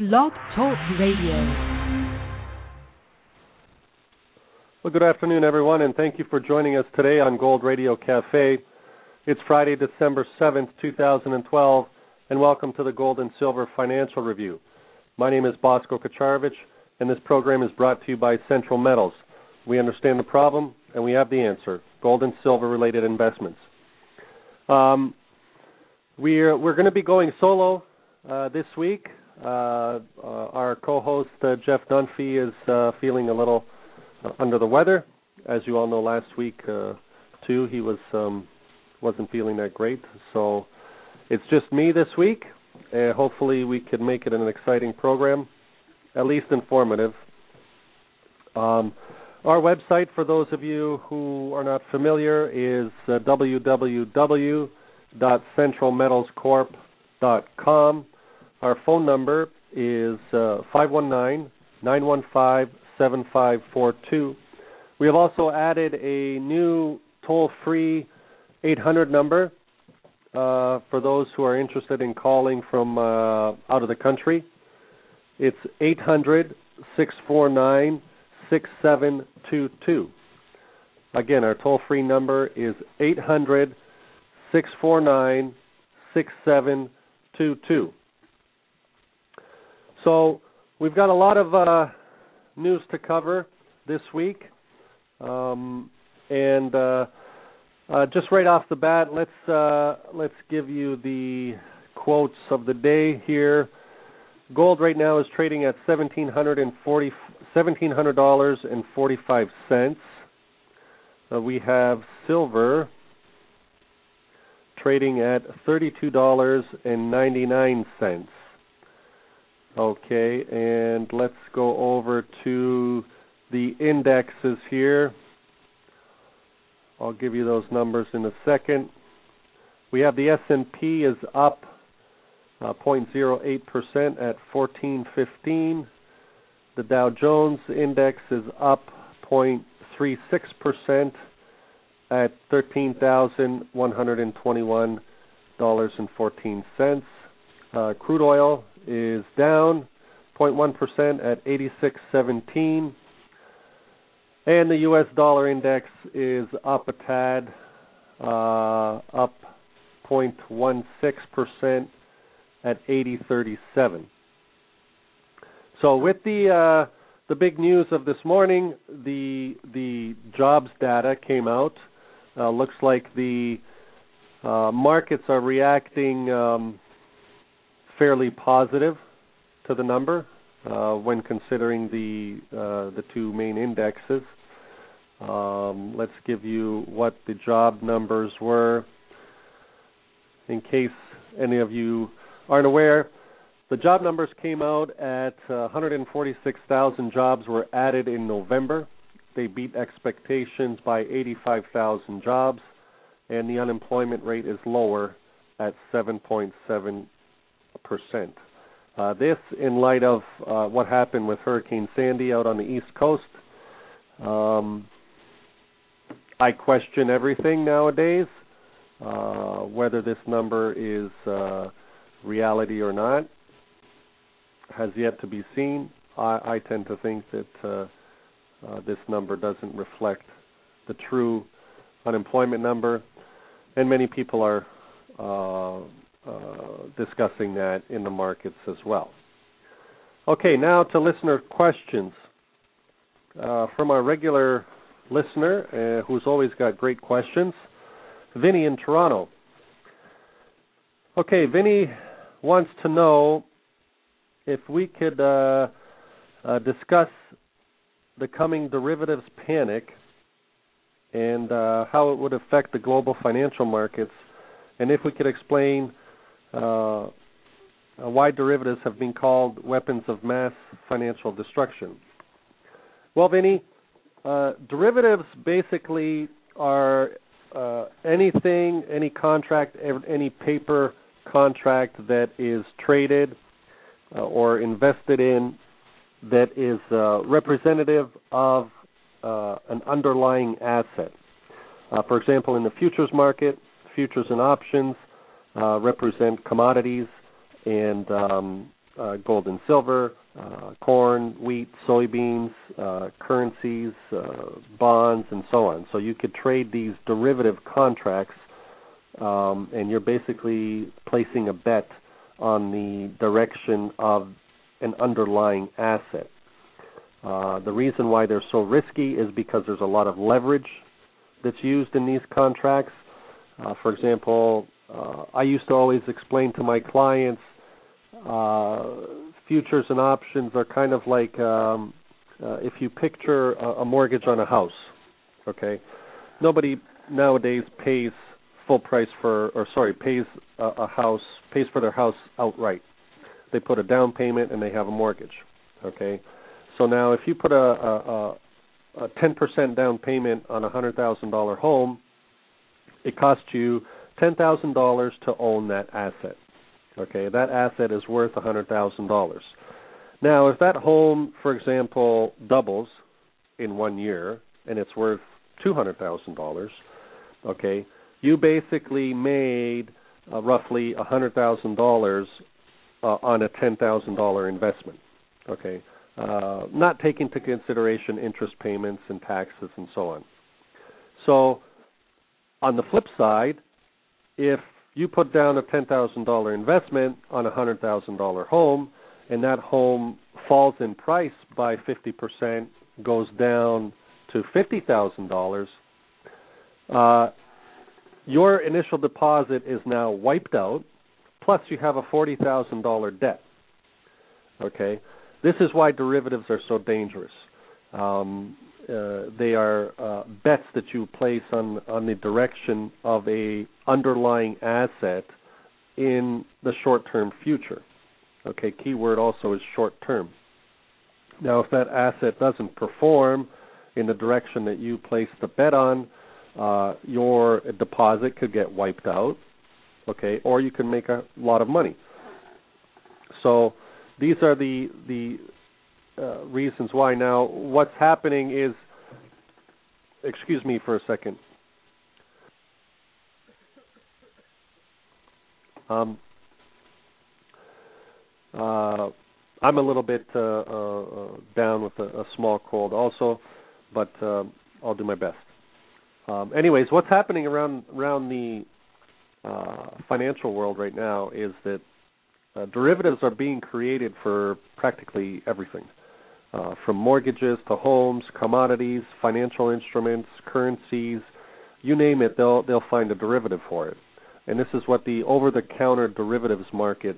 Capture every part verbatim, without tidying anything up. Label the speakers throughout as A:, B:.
A: Blog Talk Radio.
B: Well, good afternoon, everyone, and thank you for joining us today on Gold Radio Cafe. It's Friday, December seventh, two thousand twelve, and welcome to the Gold and Silver Financial Review. My name is Bosko Kacharovich, and this program is brought to you by Central Metals. We understand the problem, and we have the answer, gold and silver-related investments. Um, we're we're going to be going solo uh, this week. Uh, uh, our co-host, uh, Jeff Dunphy, is uh, feeling a little uh, under the weather. As you all know, last week, uh, too, he was, um, wasn't feeling that great. So it's just me this week, and hopefully we can make it an exciting program, at least informative. Um, our website, for those of you who are not familiar, is uh, w w w dot central metals corp dot com. Our phone number is uh, five one nine, nine one five, seven five four two. We have also added a new toll-free eight hundred number uh, for those who are interested in calling from uh, out of the country. It's eight hundred, six four nine, six seven two two. Again, our toll-free number is eight hundred, six four nine, six seven two two. So we've got a lot of uh, news to cover this week, um, and uh, uh, just right off the bat, let's uh, let's give you the quotes of the day here. Gold right now is trading at seventeen hundred and forty seventeen hundred dollars and forty five cents. Uh, we have silver trading at thirty two dollars and ninety nine cents. Okay, and let's go over to the indexes here. I'll give you those numbers in a second. We have the S and P is up uh, zero point zero eight percent at fourteen fifteen. The Dow Jones index is up zero point three six percent at thirteen thousand one hundred twenty-one dollars and fourteen cents. Uh, crude oil is down zero point one percent at eighty-six seventeen, and the U S dollar index is up a tad, uh, up zero point one six percent at eighty thirty-seven. So with the uh, the big news of this morning, the the jobs data came out. Uh, looks like the uh, markets are reacting Um, fairly positive to the number uh, when considering the uh, the two main indexes. Um, let's give you what the job numbers were in case any of you aren't aware. The job numbers came out at uh, one hundred forty-six thousand jobs were added in November. They beat expectations by eighty-five thousand jobs, and the unemployment rate is lower at seven point seven percent. Uh, this in light of uh, what happened with Hurricane Sandy out on the East Coast. Um, I question everything nowadays, uh, whether this number is uh, reality or not has yet to be seen. I, I tend to think that uh, uh, this number doesn't reflect the true unemployment number, and many people are uh, Uh, discussing that in the markets as well. Okay, now to listener questions. Uh, from our regular listener, uh, who's always got great questions, Vinny in Toronto. Okay, Vinny wants to know if we could uh, uh, discuss the coming derivatives panic and uh, how it would affect the global financial markets, and if we could explain Uh, why derivatives have been called weapons of mass financial destruction. Well, Vinny, uh, derivatives basically are uh, anything, any contract, any paper contract that is traded uh, or invested in that is uh, representative of uh, an underlying asset. Uh, for example, in the futures market, futures and options Uh, represent commodities and um, uh, gold and silver, uh, corn, wheat, soybeans, uh, currencies, uh, bonds, and so on. So you could trade these derivative contracts, um, and you're basically placing a bet on the direction of an underlying asset. Uh, the reason why they're so risky is because there's a lot of leverage that's used in these contracts. Uh, for example, uh, I used to always explain to my clients uh, futures and options are kind of like um, uh, if you picture a, a mortgage on a house, okay? Nobody nowadays pays full price for, or sorry, pays a, a house, pays for their house outright. They put a down payment and they have a mortgage, okay? So now if you put a, a, a ten percent down payment on a one hundred thousand dollars home, it costs you ten thousand dollars to own that asset. Okay, that asset is worth one hundred thousand dollars. Now, if that home, for example, doubles in one year and it's worth two hundred thousand dollars, okay, you basically made uh, roughly one hundred thousand dollars uh, on a ten thousand dollars investment, okay, uh, not taking into consideration interest payments and taxes and so on. So, on the flip side, if you put down a ten thousand dollars investment on a one hundred thousand dollars home, and that home falls in price by fifty percent, goes down to fifty thousand dollars, uh, your initial deposit is now wiped out, plus you have a forty thousand dollars debt. Okay? This is why derivatives are so dangerous. Um, uh, they are uh, bets that you place on, on the direction of a underlying asset in the short-term future. Okay, keyword also is short-term. Now, if that asset doesn't perform in the direction that you placed the bet on, uh, your deposit could get wiped out, okay, or you can make a lot of money. So these are the the uh, reasons why. Now, what's happening is, excuse me for a second. Um, uh, I'm a little bit uh, uh, down with a, a small cold also, but uh, I'll do my best. Um, anyways, what's happening around around the uh, financial world right now is that uh, derivatives are being created for practically everything, uh, from mortgages to homes, commodities, financial instruments, currencies, you name it, they'll they'll find a derivative for it. And this is what the over-the-counter derivatives market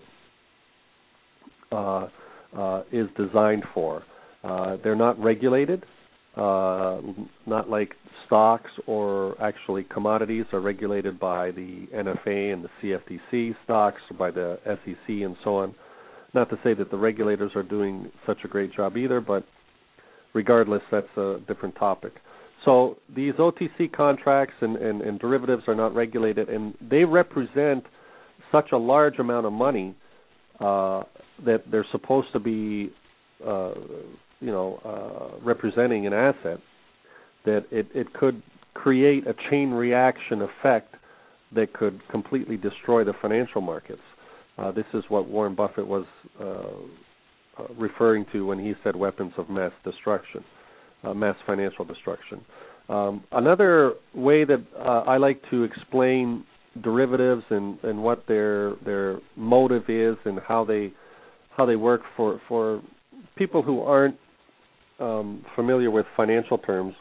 B: uh, uh, is designed for. Uh, they're not regulated, uh, not like stocks or actually commodities are regulated by the N F A and the C F T C, stocks by the S E C and so on. Not to say that the regulators are doing such a great job either, but regardless, that's a different topic. So these O T C contracts and, and, and derivatives are not regulated, and they represent such a large amount of money uh, that they're supposed to be, uh, you know, uh, representing an asset, that it, it could create a chain reaction effect that could completely destroy the financial markets. Uh, this is what Warren Buffett was uh, uh, referring to when he said weapons of mass destruction. Uh, mass financial destruction. Um, another way that uh, I like to explain derivatives and, and what their their motive is and how they how they work for for people who aren't um, familiar with financial terms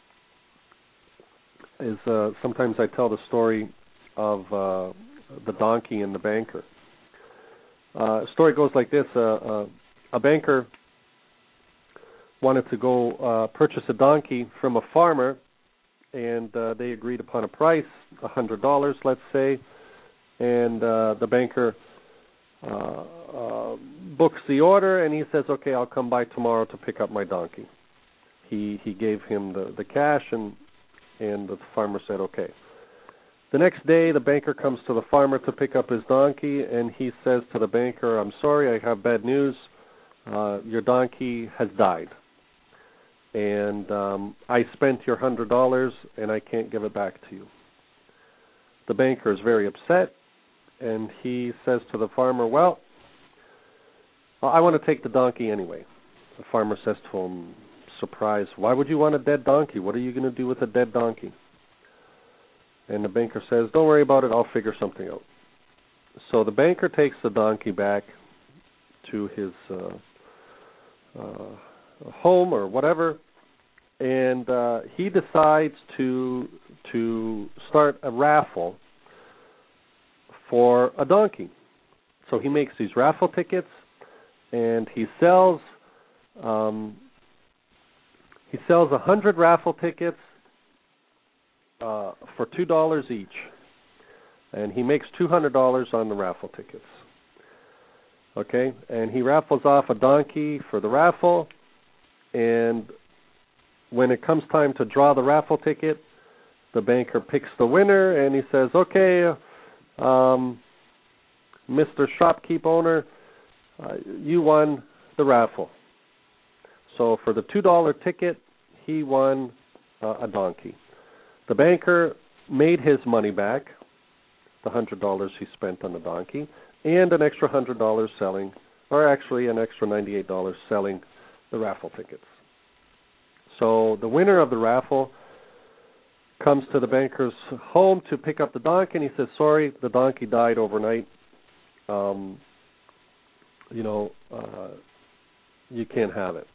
B: is uh, sometimes I tell the story of uh, the donkey and the banker. Uh, story goes like this: uh, uh, a banker wanted to go uh, purchase a donkey from a farmer, and uh, they agreed upon a price, one hundred dollars, let's say, and uh, the banker uh, uh, books the order, and he says, okay, I'll come by tomorrow to pick up my donkey. He he gave him the, the cash, and, and the farmer said, okay. The next day, the banker comes to the farmer to pick up his donkey, and he says to the banker, I'm sorry, I have bad news. Uh, your donkey has died. And um, I spent your one hundred dollars, and I can't give it back to you. The banker is very upset, and he says to the farmer, well, Well, I want to take the donkey anyway. The farmer says to him, surprised, why would you want a dead donkey? What are you going to do with a dead donkey? And the banker says, don't worry about it, I'll figure something out. So the banker takes the donkey back to his uh, uh, home or whatever, and uh, he decides to to start a raffle for a donkey. So he makes these raffle tickets, and he sells um, he sells a hundred raffle tickets uh, for two dollars each, and he makes two hundred dollars on the raffle tickets. Okay, and he raffles off a donkey for the raffle, and when it comes time to draw the raffle ticket, the banker picks the winner, and he says, okay, um, Mister Shopkeep owner, uh, you won the raffle. So for the two dollar ticket, he won uh, a donkey. The banker made his money back, the one hundred dollars he spent on the donkey, and an extra one hundred dollars selling, or actually an extra ninety-eight dollars selling the raffle tickets. So the winner of the raffle comes to the banker's home to pick up the donkey, and he says, sorry, the donkey died overnight. Um, you know, uh, you can't have it.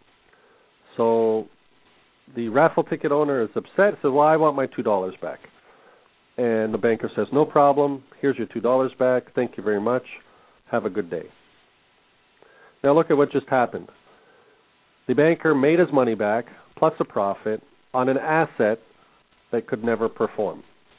B: So the raffle ticket owner is upset, says, well, I want my two dollars back. And the banker says, no problem, here's your two dollars back, thank you very much, have a good day. Now look at what just happened. The banker made his money back, plus a profit, on an asset that could never perform.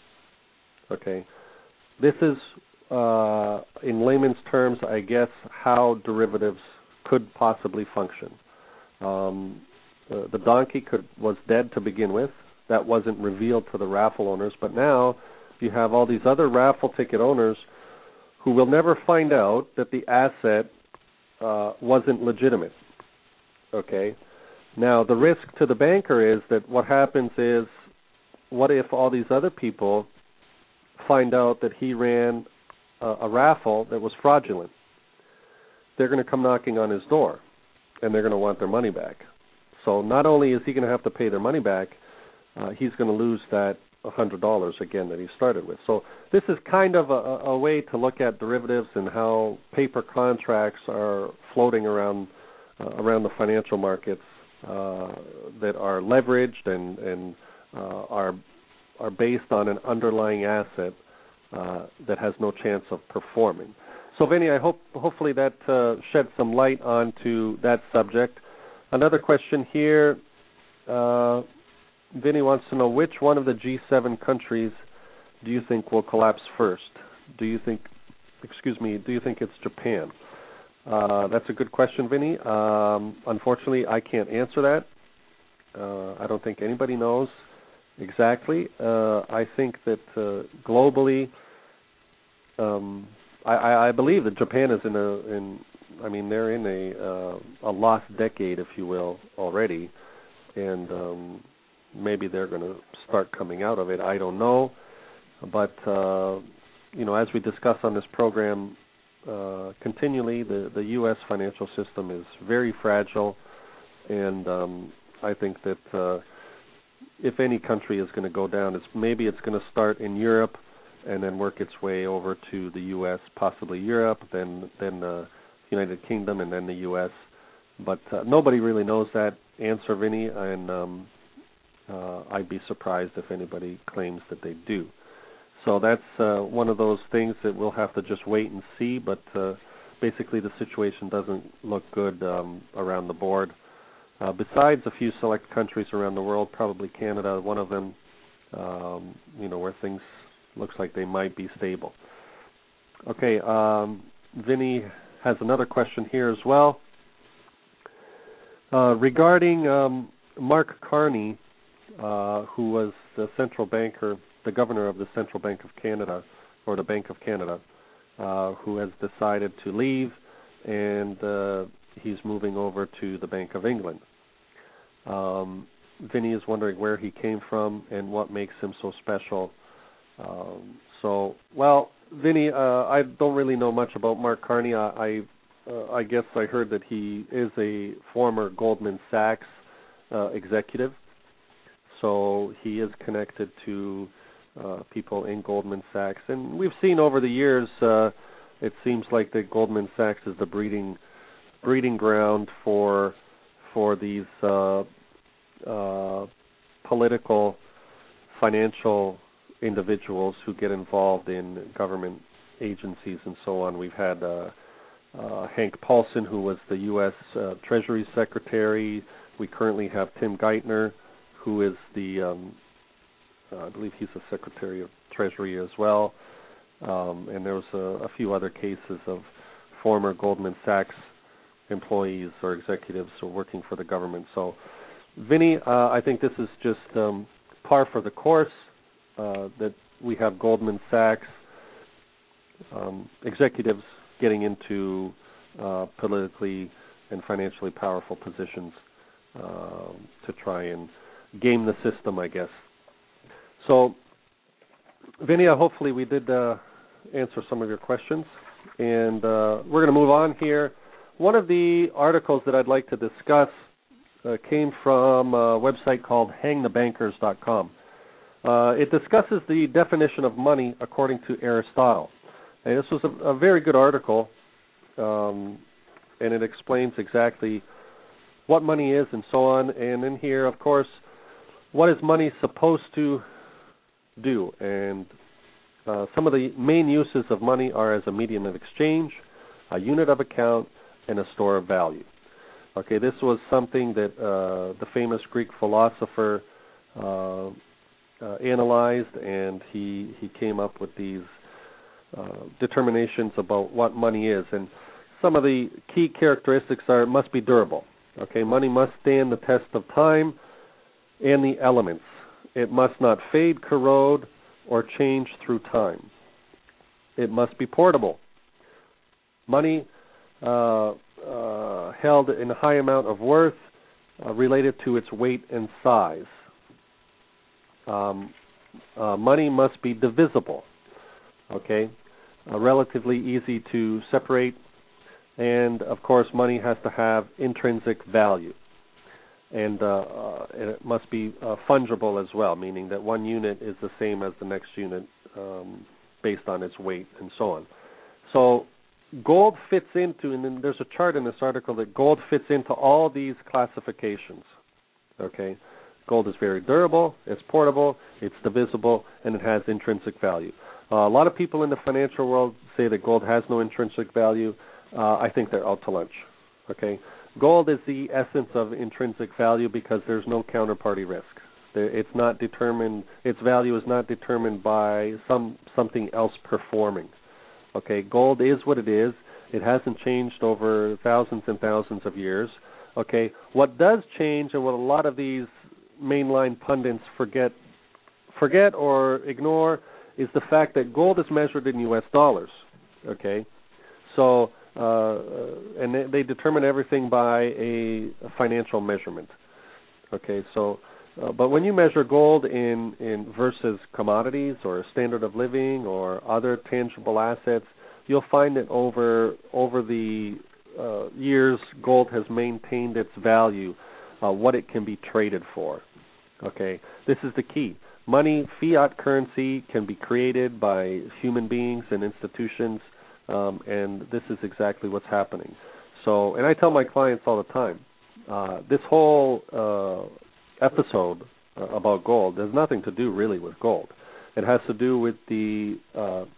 B: Okay, this is, uh, in layman's terms, I guess, how derivatives could possibly function. Um, the, the donkey could was dead to begin with. That wasn't revealed to the raffle owners, but now you have all these other raffle ticket owners who will never find out that the asset uh, wasn't legitimate. Okay? Now, the risk to the banker is that what happens is, what if all these other people find out that he ran a, a raffle that was fraudulent? They're going to come knocking on his door, and they're going to want their money back. So not only is he going to have to pay their money back, uh, he's going to lose that one hundred dollars again that he started with. So this is kind of a, a way to look at derivatives and how paper contracts are floating around uh, around the financial markets uh, that are leveraged and, and uh, are are based on an underlying asset uh, that has no chance of performing. So, Vinny, I hope hopefully that uh, sheds some light onto that subject. Another question here. Uh, Vinny wants to know, which one of the G seven countries do you think will collapse first? Do you think, excuse me, do you think it's Japan? Uh, that's a good question, Vinny. Um, unfortunately, I can't answer that. Uh, I don't think anybody knows exactly. Uh, I think that uh, globally, um, I, I believe that Japan is in a, in, I mean, they're in a uh, a lost decade, if you will, already, and um, maybe they're going to start coming out of it. I don't know, but uh, you know, as we discuss on this program uh, continually, the the U S financial system is very fragile, and um, I think that uh, if any country is going to go down, it's maybe it's going to start in Europe and then work its way over to the U S, possibly Europe, then then the United Kingdom, and then the U S. But uh, nobody really knows that answer, Vinny, and um, uh, I'd be surprised if anybody claims that they do. So that's uh, one of those things that we'll have to just wait and see, but uh, basically the situation doesn't look good um, around the board. Uh, besides a few select countries around the world, probably Canada, one of them, um, you know, where things looks like they might be stable. Okay, um, Vinny has another question here as well. Uh, regarding um, Mark Carney, uh, who was the central banker, the governor of the Central Bank of Canada, or the Bank of Canada, uh, who has decided to leave, and uh, he's moving over to the Bank of England. Um, Vinny is wondering where he came from and what makes him so special. Um, so, well, Vinny, uh, I don't really know much about Mark Carney. I, I uh, I guess I heard that he is a former Goldman Sachs uh, executive, so he is connected to uh, people in Goldman Sachs. And we've seen over the years, uh, it seems like that Goldman Sachs is the breeding breeding ground for for these uh, uh, political, financial individuals who get involved in government agencies and so on. We've had uh, uh, Hank Paulson, who was the U S Uh, Treasury Secretary. We currently have Tim Geithner, who is the, um, uh, I believe he's the Secretary of Treasury as well. Um, and there was a, a few other cases of former Goldman Sachs employees or executives who are working for the government. So, Vinny, uh, I think this is just um, par for the course, uh, that we have Goldman Sachs um, executives getting into uh, politically and financially powerful positions uh, to try and game the system, I guess. So, Vinny, hopefully we did uh, answer some of your questions, and uh, we're going to move on here. One of the articles that I'd like to discuss uh, came from a website called hang the bankers dot com. Uh, it discusses the definition of money according to Aristotle. And this was a, a very good article, um, and it explains exactly what money is and so on. And in here, of course, what is money supposed to do? And uh, some of the main uses of money are as a medium of exchange, a unit of account, and a store of value. Okay, this was something that uh, the famous Greek philosopher uh, uh, analyzed, and he he came up with these uh, determinations about what money is. And some of the key characteristics are it must be durable. Okay, money must stand the test of time and the elements. It must not fade, corrode, or change through time. It must be portable. Money uh, uh, held in a high amount of worth uh, related to its weight and size. Um, uh, money must be divisible, okay, uh, relatively easy to separate, and of course money has to have intrinsic value. And, uh, uh, and it must be uh, fungible as well, meaning that one unit is the same as the next unit um, based on its weight and so on. So gold fits into, and then there's a chart in this article that gold fits into all these classifications. Okay, gold is very durable, it's portable, it's divisible, and it has intrinsic value. Uh, a lot of people in the financial world say that gold has no intrinsic value. Uh, I think they're out to lunch. Okay. Gold is the essence of intrinsic value because there's no counterparty risk. It's not determined. Its value is not determined by some something else performing. Okay, gold is what it is. It hasn't changed over thousands and thousands of years. Okay, what does change, and what a lot of these mainline pundits forget, forget or ignore, is the fact that gold is measured in U S dollars. Okay, so. Uh, and they, they determine everything by a, a financial measurement. Okay, so, uh, but when you measure gold in, in versus commodities or standard of living or other tangible assets, you'll find that over over the uh, years, gold has maintained its value, uh, what it can be traded for. Okay, this is the key. Money, fiat currency, can be created by human beings and institutions. Um, and this is exactly what's happening. So, and I tell my clients all the time, uh, this whole uh, episode uh, about gold has nothing to do really with gold. It has to do with the uh,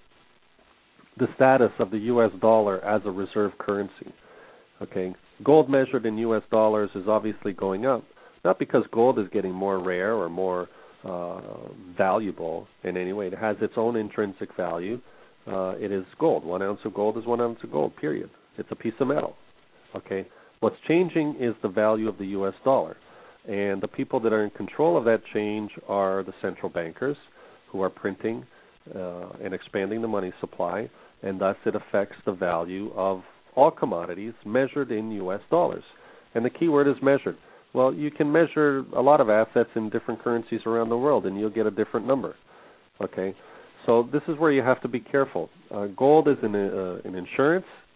B: the status of the U S dollar as a reserve currency. Okay, gold measured in U S dollars is obviously going up, not because gold is getting more rare or more uh, valuable in any way. It has its own intrinsic value. Uh, it is gold. One ounce of gold is one ounce of gold, period. It's a piece of metal. Okay. What's changing is the value of the U S dollar. And the people that are in control of that change are the central bankers who are printing uh, and expanding the money supply, and thus it affects the value of all commodities measured in U S dollars. And the key word is measured. Well, you can measure a lot of assets in different currencies around the world, and you'll get a different number. Okay. So this is where you have to be careful. Uh, gold is an, uh, an insurance.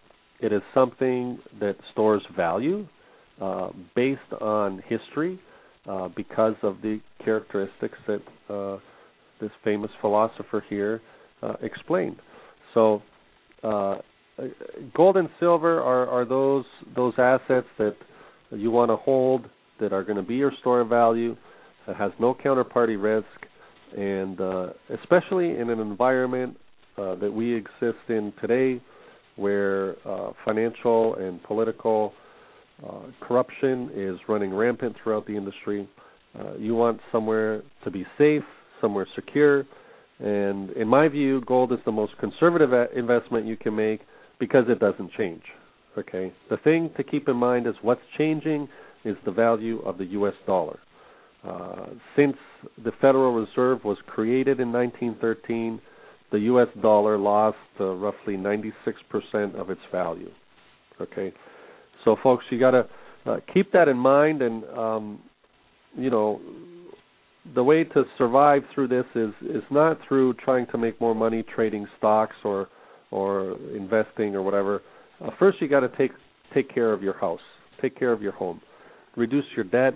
B: It is something that stores value uh, based on history uh, because of the characteristics that uh, this famous philosopher here uh, explained. So uh, gold and silver are, are those those assets that you want to hold that are going to be your store of value, that has no counterparty risk, and uh, especially in an environment uh, that we exist in today, where uh, financial and political uh, corruption is running rampant throughout the industry. Uh, you want somewhere to be safe, somewhere secure, and in my view, gold is the most conservative a- investment you can make because it doesn't change. Okay, the thing to keep in mind is what's changing is the value of the U S dollar. Uh, since the Federal Reserve was created in nineteen thirteen, the U S dollar lost uh, roughly ninety-six percent of its value. Okay, so folks, you got to uh, keep that in mind, and um, you know, the way to survive through this is is not through trying to make more money trading stocks or or investing or whatever. Uh, first, you got to take take care of your house, take care of your home, reduce your debt.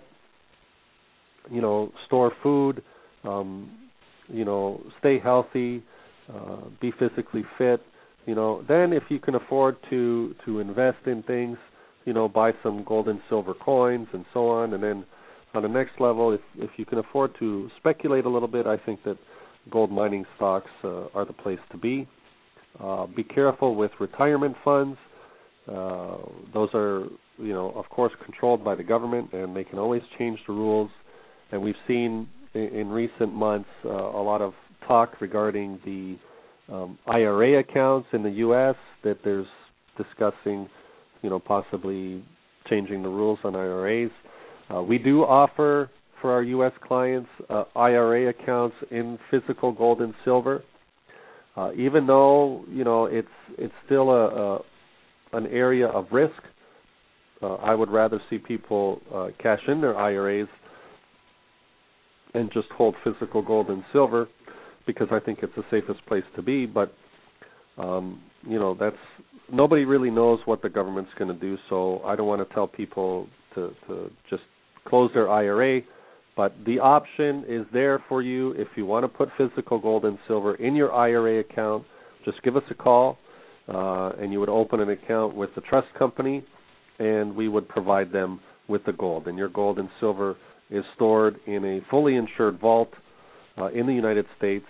B: You know, store food. Um, you know, stay healthy. Uh, be physically fit, you know. Then if you can afford to, to invest in things, you know, buy some gold and silver coins and so on. And then on the next level, if, if you can afford to speculate a little bit, I think that gold mining stocks uh, are the place to be. Uh, be careful with retirement funds. Uh, those are, you know, of course, controlled by the government, and they can always change the rules. And we've seen in, in recent months uh, a lot of talk regarding the um, I R A accounts in the U S that there's discussing, you know, possibly changing the rules on I R As. Uh, we do offer for our U S clients uh, I R A accounts in physical gold and silver, uh, even though, you know, it's it's still a, a an area of risk. Uh, I would rather see people uh, cash in their I R As and just hold physical gold and silver, because I think it's the safest place to be. But, um, you know, that's nobody really knows what the government's going to do, so I don't want to tell people to, to just close their I R A. But the option is there for you if you want to put physical gold and silver in your I R A account. Just give us a call, uh, and you would open an account with the trust company, and we would provide them with the gold. And your gold and silver is stored in a fully insured vault Uh, in the United States,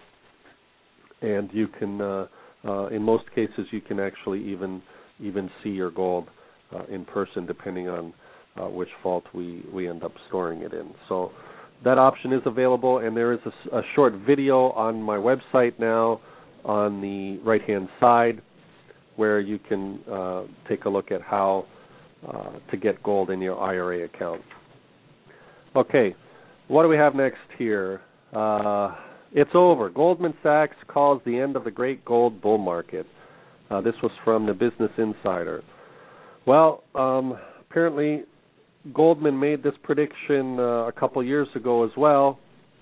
B: and you can, uh, uh, in most cases, you can actually even even see your gold uh, in person, depending on uh, which vault we, we end up storing it in. So that option is available, and there is a, a short video on my website now on the right-hand side where you can uh, take a look at how uh, to get gold in your I R A account. Okay, what do we have next here? Uh, it's over. Goldman Sachs calls the end of the great gold bull market. Uh, this was from the Business Insider. Well, um, apparently Goldman made this prediction uh, a couple years ago as well,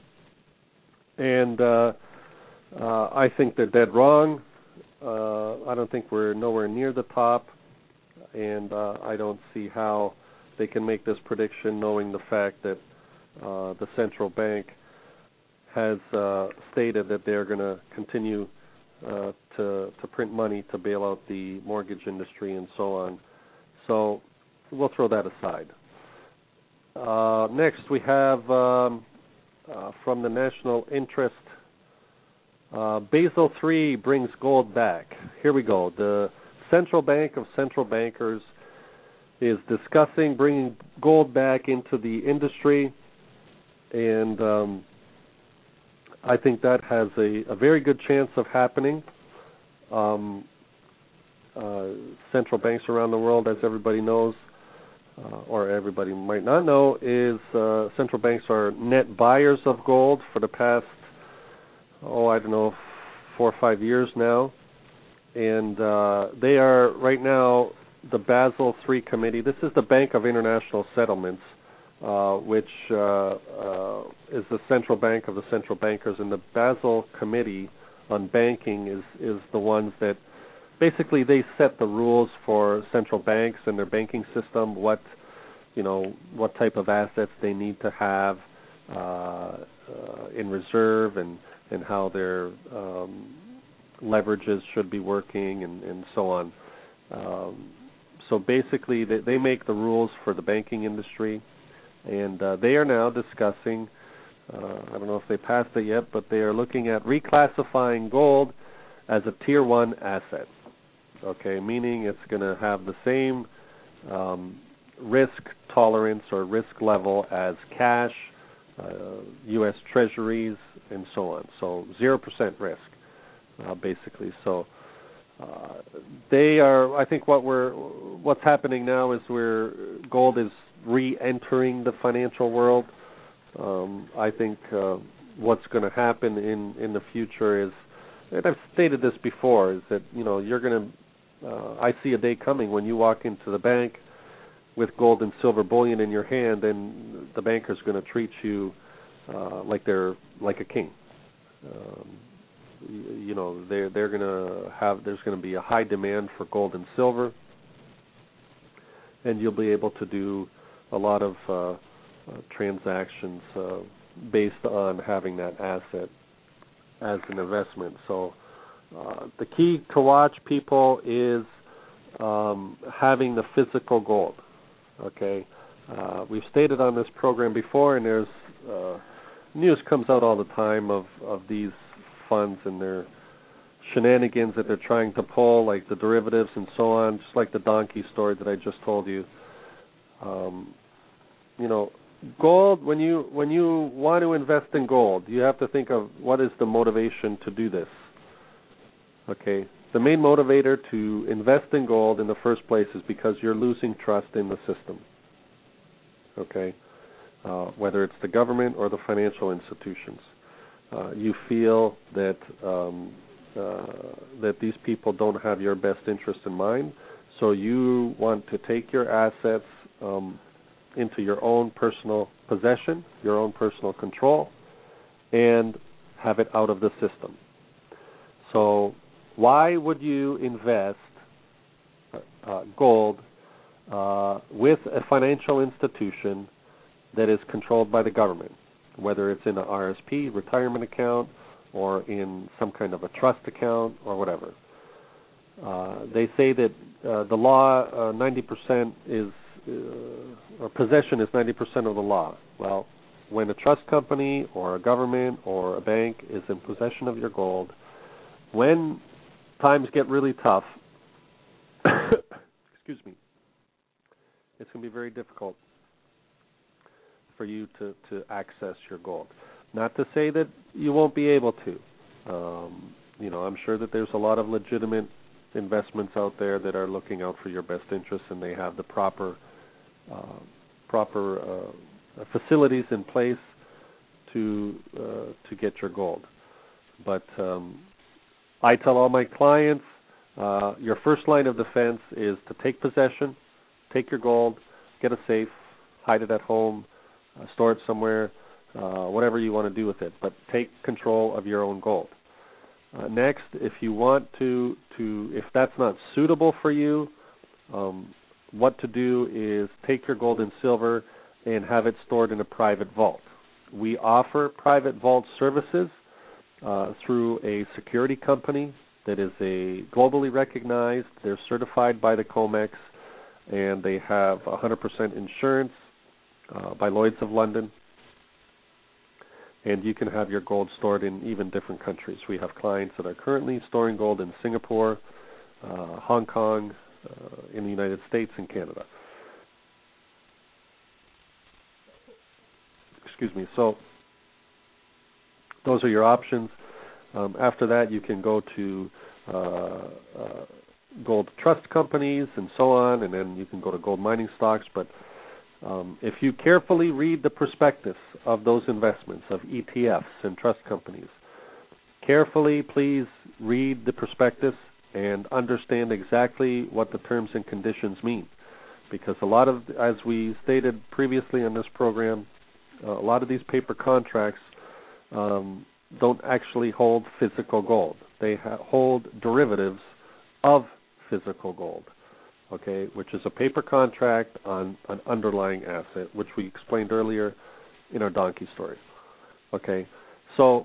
B: and uh, uh, I think they're dead wrong. Uh, I don't think we're nowhere near the top, and uh, I don't see how they can make this prediction knowing the fact that uh, the central bank has uh, stated that they're going to continue uh, to to print money to bail out the mortgage industry and so on. So we'll throw that aside. Uh, next, we have um, uh, from the National Interest, uh, Basel three brings gold back. Here we go. The Central Bank of Central Bankers is discussing bringing gold back into the industry, and um, I think that has a, a very good chance of happening. Um, uh, central banks around the world, as everybody knows, uh, or everybody might not know, is uh, central banks are net buyers of gold for the past, oh, I don't know, four or five years now. And uh, they are right now the Basel three Committee. This is the Bank of International Settlements, uh, which uh, uh, is the central bank of the central bankers. And the Basel Committee on banking is, is the ones that basically they set the rules for central banks and their banking system, what, you know, what type of assets they need to have uh, uh, in reserve, and, and how their um, leverages should be working, and, and so on. Um, so basically they, they make the rules for the banking industry, and uh, they are now discussing, uh, I don't know if they passed it yet, but they are looking at reclassifying gold as a tier one asset. Okay, meaning it's going to have the same um, risk tolerance or risk level as cash, uh, U S Treasuries, and so on. So zero percent risk, uh, basically. So uh, they are. I think what we're, what's happening now is where gold is re-entering the financial world. Um, I think uh, what's going to happen in, in the future is, and I've stated this before, is that, you know, you're going to, uh, I see a day coming when you walk into the bank with gold and silver bullion in your hand, and the banker's going to treat you uh, like they're like a king. Um, you, you know, they're they're going to have, there's going to be a high demand for gold and silver, and you'll be able to do a lot of uh, uh, transactions uh, based on having that asset as an investment. So uh, the key to watch, people, is um, having the physical gold. Okay, uh, we've stated on this program before, and there's uh, news comes out all the time of, of these funds and their shenanigans that they're trying to pull, like the derivatives and so on, just like the donkey story that I just told you. Um, you know, gold, when you when you want to invest in gold, you have to think of what is the motivation to do this. Okay, the main motivator to invest in gold in the first place is because you're losing trust in the system. Okay, uh, whether it's the government or the financial institutions, uh, you feel that um, uh, that these people don't have your best interest in mind, so you want to take your assets um, into your own personal possession, your own personal control, and have it out of the system. So why would you invest uh, gold uh, with a financial institution that is controlled by the government, whether it's in an R S P, retirement account, or in some kind of a trust account or whatever? Uh, they say that uh, the law, uh, ninety percent is Uh, or possession is ninety percent of the law. Well, when a trust company or a government or a bank is in possession of your gold, when times get really tough, excuse me, it's going to be very difficult for you to, to access your gold. Not to say that you won't be able to. Um, you know, I'm sure that there's a lot of legitimate investments out there that are looking out for your best interests, and they have the proper uh, proper uh, facilities in place to uh, to get your gold. But um, I tell all my clients, uh, your first line of defense is to take possession, take your gold, get a safe, hide it at home, uh, store it somewhere, uh, whatever you want to do with it, but take control of your own gold. Uh, next, if you want to, to, if that's not suitable for you, um, what to do is take your gold and silver and have it stored in a private vault. We offer private vault services uh, through a security company that is a globally recognized. They're certified by the COMEX, and they have one hundred percent insurance uh, by Lloyd's of London. And you can have your gold stored in even different countries. We have clients that are currently storing gold in Singapore, uh, Hong Kong, uh, in the United States, and Canada. Excuse me. So those are your options. Um, after that, you can go to uh, uh, gold trust companies and so on, and then you can go to gold mining stocks. But Um, if you carefully read the prospectus of those investments, of E T Fs and trust companies, carefully, please read the prospectus and understand exactly what the terms and conditions mean. Because a lot of, as we stated previously on this program, uh, a lot of these paper contracts um, don't actually hold physical gold. They ha- hold derivatives of physical gold, okay, which is a paper contract on an underlying asset, which we explained earlier in our donkey story. Okay, so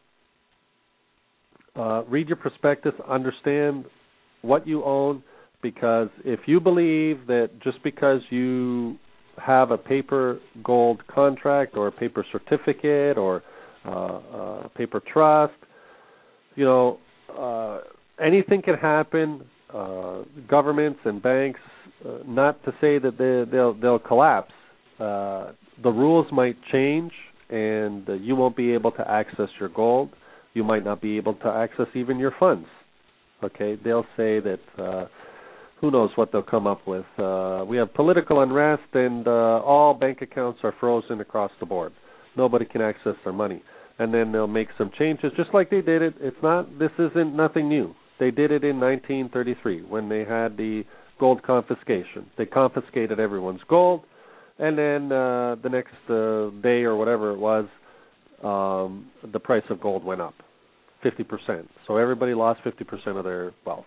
B: uh, read your prospectus, understand what you own, because if you believe that just because you have a paper gold contract or a paper certificate or uh, a paper trust, you know, uh, anything can happen. Uh, governments and banks, uh, not to say that they, they'll they'll collapse. Uh, the rules might change, and uh, you won't be able to access your gold. You might not be able to access even your funds. Okay, they'll say that. Uh, who knows what they'll come up with? Uh, we have political unrest, and uh, all bank accounts are frozen across the board. Nobody can access their money, and then they'll make some changes, just like they did it. It's not. This isn't nothing new. They did it in nineteen thirty-three when they had the gold confiscation. They confiscated everyone's gold, and then uh, the next uh, day or whatever it was, um, the price of gold went up fifty percent. So everybody lost fifty percent of their wealth.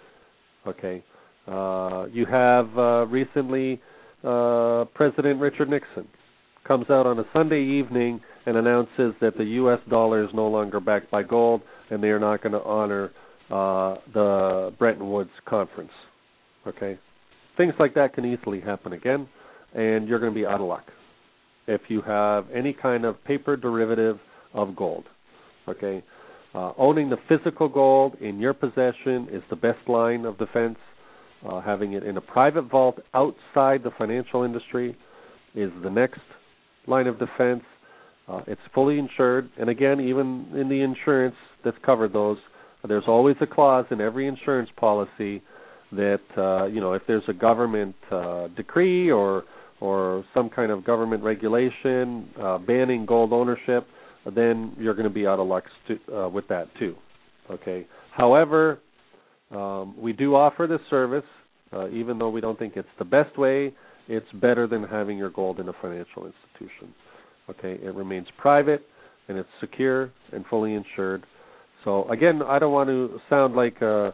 B: Okay. Uh, you have uh, recently uh, President Richard Nixon comes out on a Sunday evening and announces that the U S dollar is no longer backed by gold, and they are not going to honor Uh, the Bretton Woods Conference. Okay, things like that can easily happen again, and you're going to be out of luck if you have any kind of paper derivative of gold. Okay, uh, owning the physical gold in your possession is the best line of defense. Uh, having it in a private vault outside the financial industry is the next line of defense. Uh, it's fully insured, and again, even in the insurance that's covered those, there's always a clause in every insurance policy that, uh, you know, if there's a government uh, decree or or some kind of government regulation uh, banning gold ownership, then you're going to be out of luck stu- uh, with that too. Okay. However, um, we do offer this service, uh, even though we don't think it's the best way. It's better than having your gold in a financial institution. Okay. It remains private, and it's secure and fully insured. So again, I don't want to sound like uh,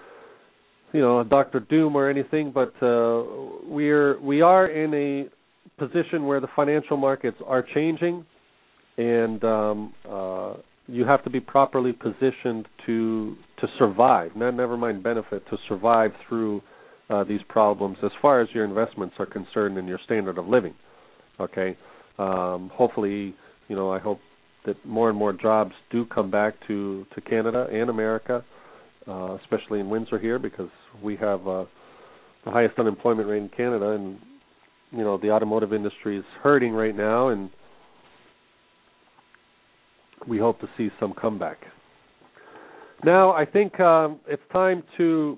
B: you know a Doctor Doom or anything, but uh, we're we are in a position where the financial markets are changing, and um, uh, you have to be properly positioned to to survive. Not never mind benefit, to survive through uh, these problems as far as your investments are concerned and your standard of living. Okay, um, hopefully, you know I hope that more and more jobs do come back to, to Canada and America, uh, especially in Windsor here, because we have uh, the highest unemployment rate in Canada, and you know the automotive industry is hurting right now, and we hope to see some comeback. Now, I think um, it's time to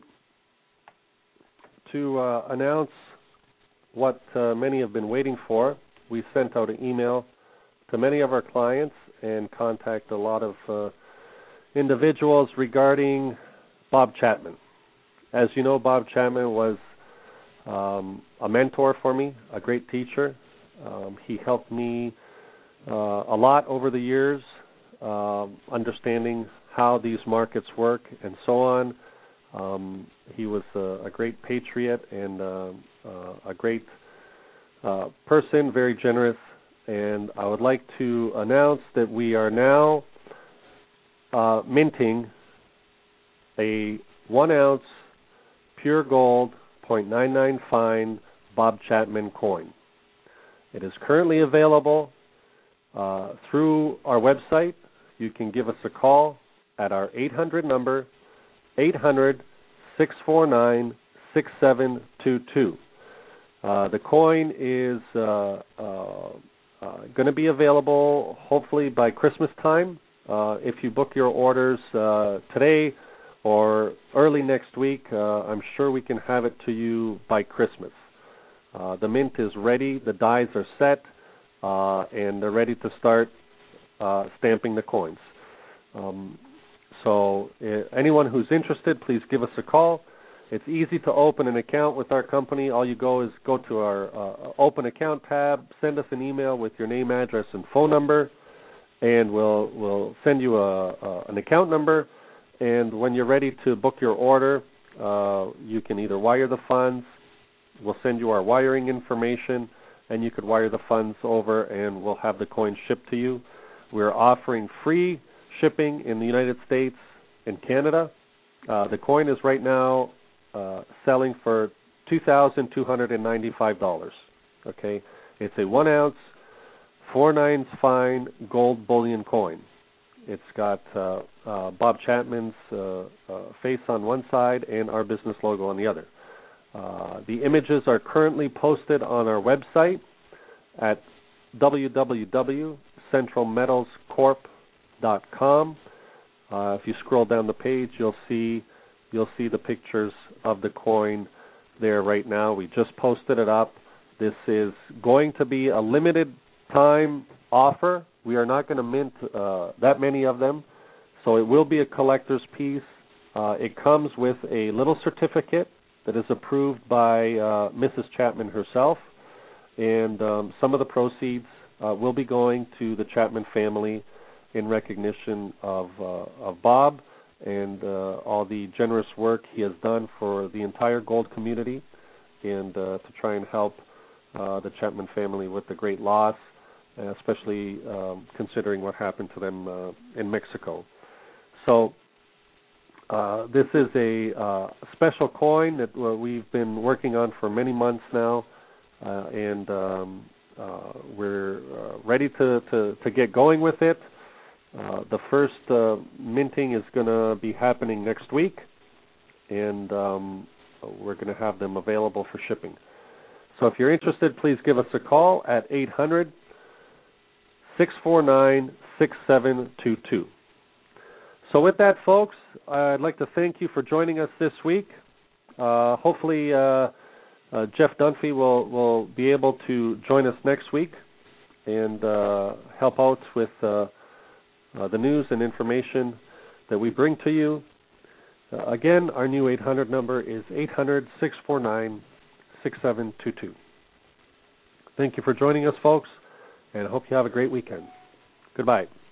B: to uh, announce what uh, many have been waiting for. We sent out an email to many of our clients and contact a lot of uh, individuals regarding Bob Chapman. As you know, Bob Chapman was um, a mentor for me, a great teacher. Um, he helped me uh, a lot over the years, uh, understanding how these markets work and so on. Um, he was a, a great patriot and uh, uh, a great uh, person, very generous. And I would like to announce that we are now uh, minting a one-ounce pure gold, point nine nine fine Bob Chapman coin. It is currently available uh, through our website. You can give us a call at our eight hundred number, eight hundred, six four nine, six seven two two. Uh, the coin is uh, uh, uh, going to be available hopefully by Christmas time. Uh, if you book your orders uh, today or early next week, uh, I'm sure we can have it to you by Christmas. Uh, the mint is ready, the dies are set, uh, and they're ready to start uh, stamping the coins. Um, so uh, anyone who's interested, please give us a call. It's easy to open an account with our company. All you go is go to our uh, Open Account tab, send us an email with your name, address, and phone number, and we'll we'll send you a, a, an account number. And when you're ready to book your order, uh, you can either wire the funds. We'll send you our wiring information, and you could wire the funds over, and we'll have the coin shipped to you. We're offering free shipping in the United States and Canada. Uh, the coin is right now uh, selling for two thousand two hundred ninety-five dollars. Okay, it's a one ounce, four nines fine gold bullion coin. It's got uh, uh, Bob Chapman's uh, uh, face on one side and our business logo on the other. Uh, the images are currently posted on our website at w w w dot central metals corp dot com. Uh, if you scroll down the page, you'll see you'll see the pictures of the coin there right now. We just posted it up. This is going to be a limited time offer. We are not going to mint uh, that many of them, so it will be a collector's piece. Uh, it comes with a little certificate that is approved by uh, Missus Chapman herself, and um, some of the proceeds uh, will be going to the Chapman family in recognition of uh, of Bob and uh, all the generous work he has done for the entire gold community, and uh, to try and help uh, the Chapman family with the great loss, especially um, considering what happened to them uh, in Mexico. So uh, this is a uh, special coin that uh, we've been working on for many months now, uh, and um, uh, we're uh, ready to, to, to get going with it. Uh, the first uh, minting is going to be happening next week, and um, we're going to have them available for shipping. So if you're interested, please give us a call at eight hundred, six four nine, six seven two two. So with that, folks, I'd like to thank you for joining us this week. Uh, hopefully uh, uh, Jeff Dunphy will, will be able to join us next week and uh, help out with uh, uh, the news and information that we bring to you. Uh, again, our new eight hundred number is eight hundred, six four nine, six seven two two. Thank you for joining us, folks, and I hope you have a great weekend. Goodbye.